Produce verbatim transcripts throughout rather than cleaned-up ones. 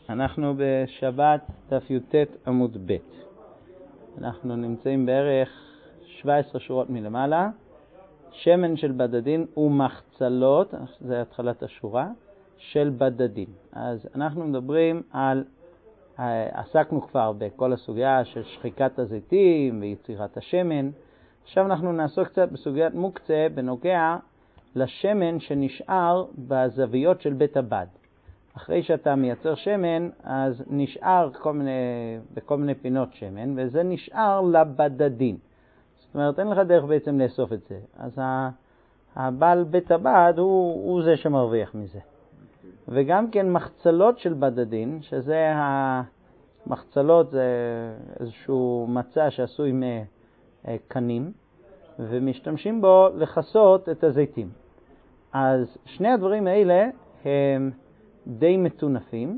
אנחנו בשבת ת"ט עמוד ב'. אנחנו נמצאים בערך שבע עשרה שורות מלמעלה. שמן של בדדין ומחצלות, זה התחלת השורה, של בדדין. אז אנחנו מדברים על, עסקנו כבר בכל הסוגיה של שחיקת הזיתים ויצירת השמן. עכשיו אנחנו נעסוק קצת בסוגיית מוקצה בנוגע לשמן שנשאר בזוויות של בית הבד. אחרי שאתה מייצר שמן, אז נשאר כל מיני, בכל מיני פינות שמן, וזה נשאר לבדדין. זאת אומרת, אין לך דרך בעצם לאסוף את זה. אז הבעל בית הבד הוא, הוא זה שמרוויח מזה. וגם כן מחצלות של בדדין, שזה המחצלות, זה איזשהו מצע שעשוי מקנים, ומשתמשים בו לחסות את הזיתים. אז שני הדברים האלה הם די מתונפים,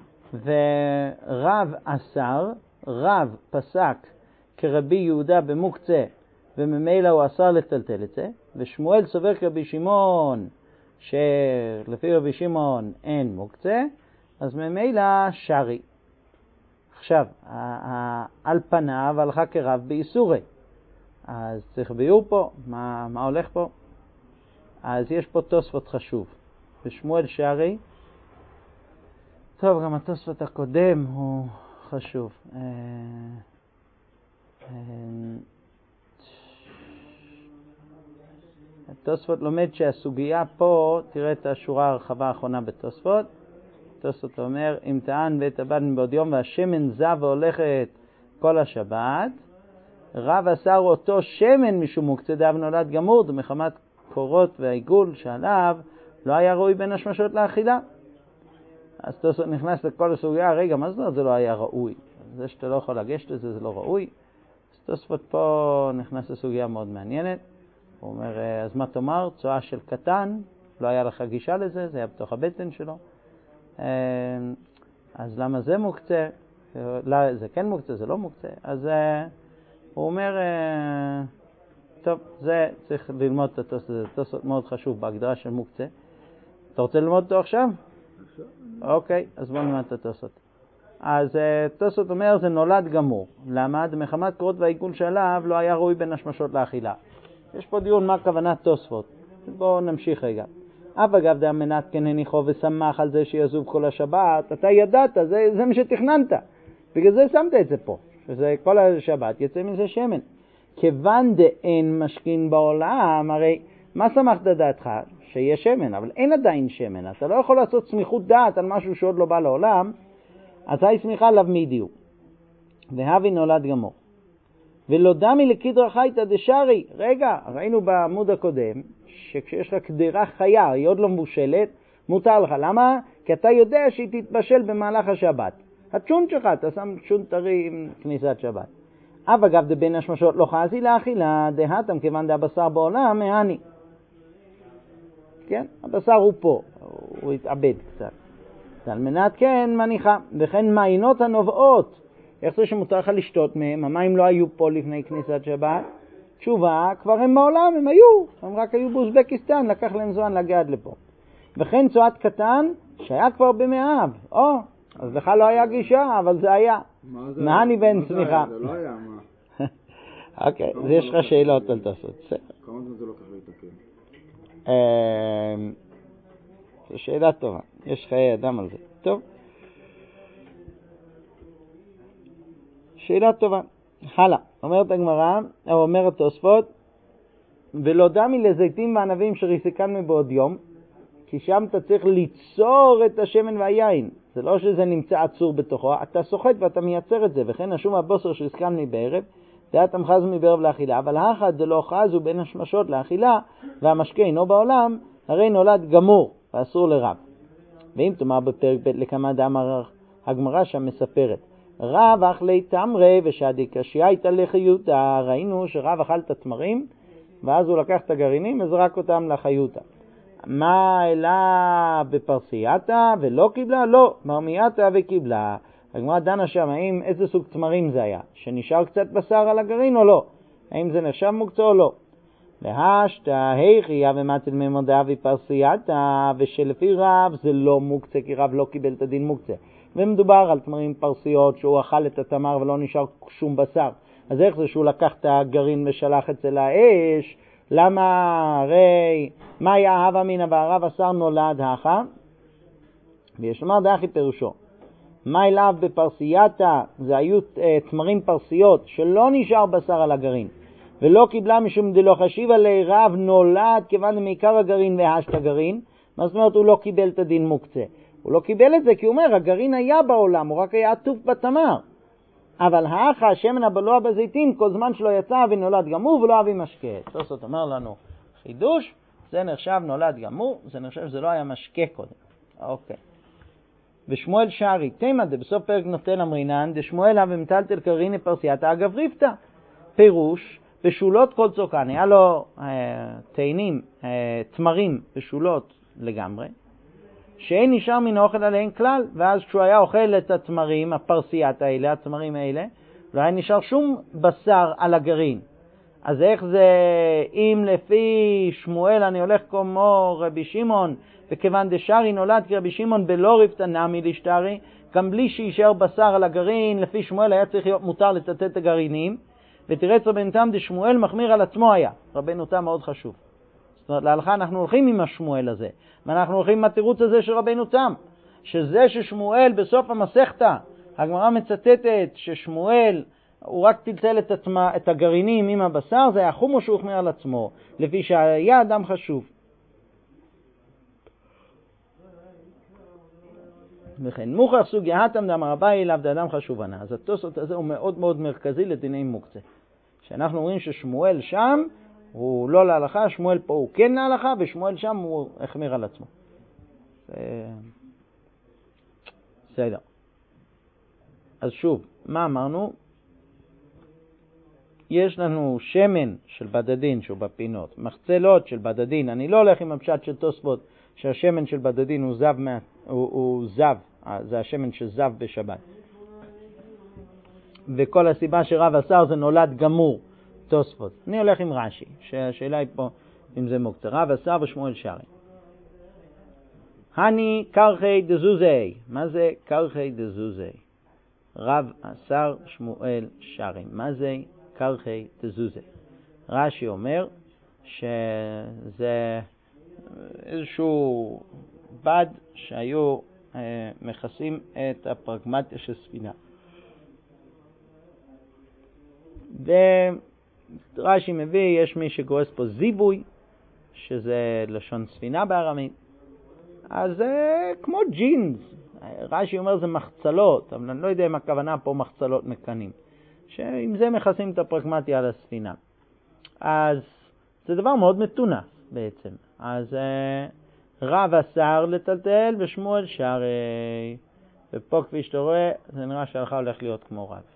ורב אסר, רב פסק כרבי יהודה במוקצה, וממילא הוא אסר לטלטל את זה, ושמואל סובר כרבי שמעון, שלפי רבי שמעון אין מוקצה, אז ממילא שרי. עכשיו, על פניו הלכה כרב באיסורי, אז צריך ביור פה, מה, מה הולך פה? אז יש פה תוספות חשוב, ושמואל שרי, טוב, גם התוספות הקודם הוא חשוב. התוספות לומד שהסוגיה פה, תראה את השורה הרחבה האחרונה בתוספות. תוספות אומר, אם טען בית הבד מבעוד יום והשמן זב והולכת כל השבת, רב אסר אותו שמן משום מוקצה דאב נולד גמור, ומחמת קורות והעיגול שעליו לא היה ראוי בין השמשות לאכילה. אז תוספות נכנס לכל הסוגיה, רגע, מה זאת זה לא היה ראוי? זה שאתה לא יכול לגשת לזה, זה לא ראוי. אז תוספות פה נכנס לסוגיה מאוד מעניינת. הוא אומר, אז מה תאמר? צועה של קטן, לא היה לך גישה לזה, זה היה בתוך הבטן שלו. אז למה זה מוקצה? לא, זה כן מוקצה, זה לא מוקצה. אז הוא אומר, טוב, זה צריך ללמוד את התוספות, זה תוספות מאוד חשוב בהגדרה של מוקצה. אתה רוצה ללמוד אותו עכשיו? אוקיי, אז בוא נלמד את התוספות. אז תוספות אומר, זה נולד גמור. למה? מחמת קורות והעיגול שעליו לא היה ראוי בין השמשות לאכילה. יש פה דיון מה כוונת תוספות. בואו נמשיך רגע. אב אגב דה מנת כן הניחו ושמח על זה שיעזוב כל השבת. אתה ידעת, זה, זה מה שתכננת. בגלל זה שמת את זה פה. שזה כל השבת יצא מזה שמן. כיוון דאין משכין בעולם, הרי מה שמחת דעתך? שיש שמן, אבל אין עדיין שמן. אתה לא יכול לעשות סמיכות דעת על משהו שעוד לא בא לעולם, אז היא סמיכה עליו מידיו. והבי נולד גמור. ולא דמי לקדרה חייתא דשרי. רגע, ראינו בעמוד הקודם, שכשיש לך קדרה חיה, היא עוד לא מבושלת, מותר לך. למה? כי אתה יודע שהיא תתבשל במהלך השבת. הצ'ונט שלך, אתה שם צ'ונט טרי עם כניסת שבת. אב אגב דבין השמשות לא חזי לאכילה, דהתם כיוון דהבשר בעולם, מהני. כן? הבשר הוא פה, הוא התאבד קצת. על מנת כן מניחה, וכן מעיינות הנובעות. איך זה שמותר לך לשתות מהם? המים לא היו פה לפני כניסת שבת. תשובה, כבר הם בעולם, הם היו. הם רק היו באוזבקיסטן, לקח להם זמן להגיע עד לפה. וכן צועת קטן, שהיה כבר במאב. או, אז לך לא היה גישה, אבל זה היה. מהני בן סמיכה. זה לא היה, מה? אוקיי, אז יש לך שאלות על תעשות. כמה זמן זה לא ככה להתקן? זו שאלה טובה. יש חיי אדם על זה. טוב. שאלה טובה. הלאה. אומרת הגמרא, או אומרת תוספות, ולא דמי לזיתים וענבים שריסקן מבעוד יום, כי שם אתה צריך ליצור את השמן והיין. זה לא שזה נמצא עצור בתוכו, אתה סוחט ואתה מייצר את זה, וכן השום הבוסר שריסקן מבערב, דעת המחז מבערב לאכילה, אבל האחד זה לא חזו בין השמשות לאכילה, והמשקה אינו בעולם, הרי נולד גמור, ואסור לרב. ואם תאמר בפרק ב' לכמה דאמר הגמרא שם מספרת, רב אכלי תמרי ושעדי קשיה הייתה לחיותה, ראינו שרב אכל את התמרים, ואז הוא לקח את הגרעינים וזרק אותם לחיותה. מה אלה בפרסייתה ולא קיבלה? לא, מרמייתה וקיבלה. הגמרא דנה שם, האם איזה סוג תמרים זה היה? שנשאר קצת בשר על הגרעין או לא? האם זה נחשב מוקצה או לא? והשתה היכיה ומתל ממודה ופרסייתה, ושלפי רב זה לא מוקצה, כי רב לא קיבל את הדין מוקצה. ומדובר על תמרים פרסיות שהוא אכל את התמר ולא נשאר שום בשר. אז איך זה שהוא לקח את הגרעין ושלח אצל האש? למה? הרי מה היה אהבה מינה והרב השר נולד הכה? ויש לומר דאחי פירושו. מה אליו בפרסייתה? זה היו תמרים פרסיות שלא נשאר בשר על הגרעין. ולא קיבלה משום דלא חשיב עלי רב נולד כיוון מעיקר הגרעין והשת הגרעין. מה זאת אומרת הוא לא קיבל את הדין מוקצה? הוא לא קיבל את זה כי הוא אומר הגרעין היה בעולם, הוא רק היה עטוף בתמר. אבל האחה השמן הבלוע בזיתים כל זמן שלא יצא ונולד גמור ולא אבי משקה. תוספות אומר לנו חידוש, זה נחשב נולד גמור, זה נחשב שזה לא היה משקה קודם. אוקיי. ושמואל שערי, תימא בסוף פרק נוטל אמרינן, דשמואל המטלטל קריני פרסייתא אגב ריפתא. פירוש, בשולות כל צוקן, היה לו אה, תאנים, אה, תמרים בשולות לגמרי, שאין נשאר מן האוכל עליהן כלל, ואז כשהוא היה אוכל את התמרים, הפרסיית האלה, התמרים האלה, לא היה נשאר שום בשר על הגרעין. אז איך זה, אם לפי שמואל אני הולך כמו רבי שמעון, וכיוון דשארי נולד כרבי שמעון בלא ריפתא נמי לשטרי, גם בלי שישאר בשר על הגרעין, לפי שמואל היה צריך להיות מותר לטטט את הגרעינים, ותראה רבנו תם דשמואל מחמיר על עצמו היה. רבנו תם מאוד חשוב. זאת אומרת, להלכה אנחנו הולכים עם השמואל הזה, ואנחנו הולכים עם התירוץ הזה של רבנו תם, שזה ששמואל בסוף המסכתא, הגמרא מצטטת ששמואל הוא רק טלטל את, התמה, את הגרעינים עם הבשר, זה היה חומו שהוא החמיר על עצמו, לפי שהיה אדם חשוב. וכן, מוכר סוגייתם דאמר אביי אליו דאדם חשוב ענה. אז התוספות הזה הוא מאוד מאוד מרכזי לדיני מוקצה. שאנחנו אומרים ששמואל שם הוא לא להלכה, שמואל פה הוא כן להלכה, ושמואל שם הוא החמיר על עצמו. בסדר. אז שוב, מה אמרנו? יש לנו שמן של בדדין שהוא בפינות, מחצלות של בדדין. אני לא הולך עם הפשט של תוספות שהשמן של בדדין הוא זב, מה... הוא, הוא זב, זה השמן שזב בשבת. וכל הסיבה שרב השר זה נולד גמור, תוספות. אני הולך עם רש"י, שהשאלה היא פה אם זה מוקצה. רב השר ושמואל שערי. הני קרחי דזוזי. מה זה קרחי דזוזי? רב השר שמואל שערי. מה זה קרחי דזוזי? רש"י אומר שזה איזשהו בד שהיו אה, מכסים את הפרגמטיה של ספינה. ורש"י מביא, יש מי שגורס פה זיבוי, שזה לשון ספינה בארמית. אז זה כמו ג'ינס. רש"י אומר זה מחצלות, אבל אני לא יודע אם הכוונה פה מחצלות מקנים. שעם זה מכסים את הפרגמטיה על הספינה. אז זה דבר מאוד מתונה בעצם. אז אה, רב השר לטלטל ושמואל שערי. ופה כפי שאתה רואה, זה נראה שהלכה הולך להיות כמו רב.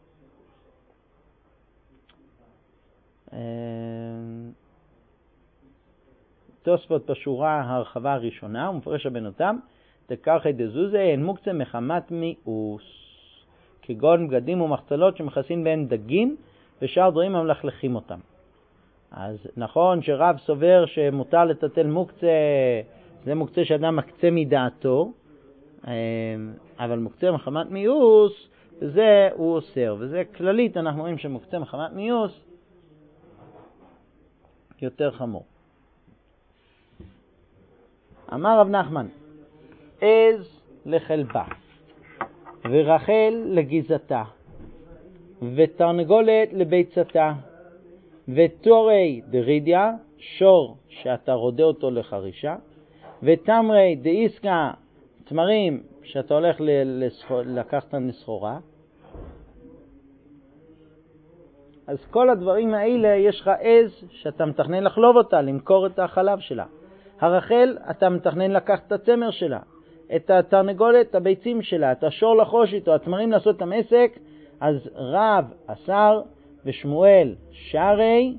תוספות בשורה הרחבה הראשונה, הוא מפרש רבנו תם, דקרחי דזוזי אין מוקצה מחמת מיאוס, כגון בגדים ומחצלות שמכסים בהן דגים ושאר דברים המלכלכים אותם. אז נכון שרב סובר שמותר לטטל מוקצה, זה מוקצה שאדם מקצה מדעתו, אבל מוקצה מחמת מיאוס, זה הוא אוסר, וזה כללית אנחנו רואים שמוקצה מחמת מיאוס יותר חמור. אמר רב נחמן, עז לחלבה, ורחל לגיזתה, ותרנגולת לביצתה, ותורי דרידיה, שור שאתה רודה אותו לחרישה, ותמרי דאיסקה, תמרים שאתה הולך לקחת לסחורה. אז כל הדברים האלה יש לך עז שאתה מתכנן לחלוב אותה, למכור את החלב שלה. הרחל אתה מתכנן לקחת את הצמר שלה, את התרנגולת, את הביצים שלה, את השור לחוש איתו, התמרים לעשות את המסק. אז רב השר ושמואל שערי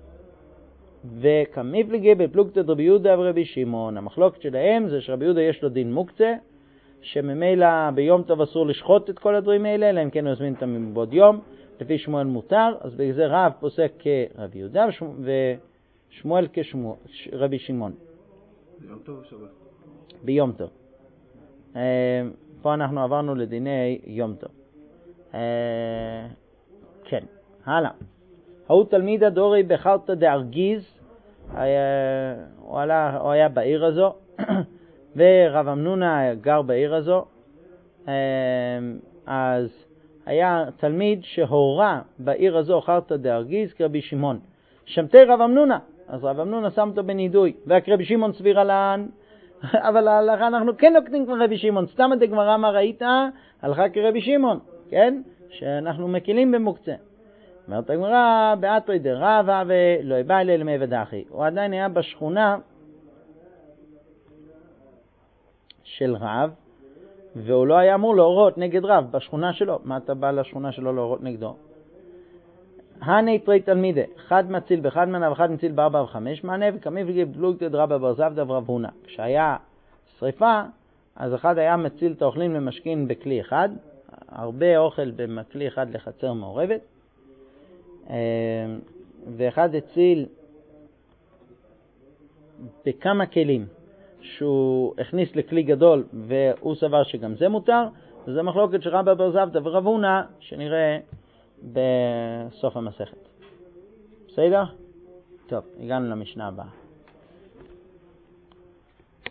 וכמפלגי בפלוגתא רבי יהודה ורבי שמעון. המחלוקת שלהם זה שרבי יהודה יש לו דין מוקצה, שממילא ביום טוב אסור לשחוט את כל הדברים האלה, אלא אם כן הוא יזמין אותם מבעוד יום, לפי שמואל מותר. אז בגלל זה רב פוסק כרבי יהודה שמואל כרבי שמעון. ביום טוב או שבת? ביום טוב. פה אנחנו עברנו לדיני יום טוב. כן, הלאה. הוא תלמיד הדורי בחרטה דארגיז, הוא היה בעיר הזו, ורב אמנונה גר בעיר הזו. אז היה תלמיד שהורה בעיר הזו חרטה דארגיז כרבי שמעון. שמתי רב אמנונה, אז רב אמנונה שם אותו בנידוי, והרבי שמעון סביר לן, אבל ההלכה אנחנו כן נוקטים כמו רבי שמעון. סתם את הגמרא מה ראית? הלכה כרבי שמעון, כן? שאנחנו מקילים במוקצה. אומרת הגמרא, באתרי דרבה ולא בא אלי למעבד אחי. הוא עדיין היה בשכונה של רב, והוא לא היה אמור להורות נגד רב בשכונה שלו. מה אתה בא לשכונה שלו להורות נגדו? הנה תרי תלמידה, אחד מציל באחד מנה ואחד מציל בארבע וחמש מנה, וכמיב גבלוגתד רבא בר זבדא ורב הונא. כשהיה שריפה, אז אחד היה מציל את האוכלים למשכין בכלי אחד, הרבה אוכל בכלי אחד לחצר מעורבת, ואחד הציל בכמה כלים שהוא הכניס לכלי גדול והוא סבר שגם זה מותר. וזה מחלוקת של רבא בר זבדא ורב הונא שנראה בסוף המסכת. בסדר? טוב, הגענו למשנה הבאה.